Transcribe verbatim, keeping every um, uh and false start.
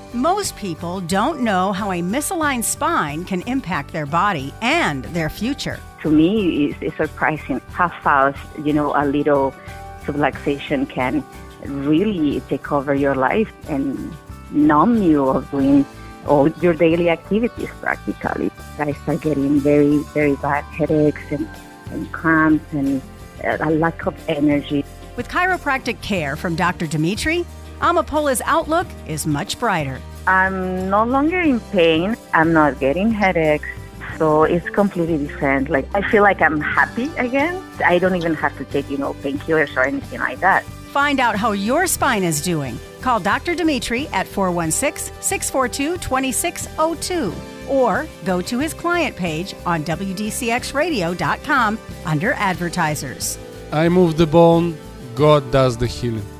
Most people don't know how a misaligned spine can impact their body and their future. To me, it's, it's surprising how fast, you know, a little subluxation can really take over your life and numb you of doing all your daily activities practically. I start getting very, very bad headaches and, and cramps and a lack of energy. With chiropractic care from Doctor Dimitri, Amapola's outlook is much brighter. I'm no longer in pain. I'm not getting headaches. So it's completely different. Like, I feel like I'm happy again. I don't even have to take, you know, painkillers or anything like that. Find out how your spine is doing. Call Doctor Dimitri at four one six, six four two, two six zero two or go to his client page on W D C X radio dot com under advertisers. I move the bone, God does the healing.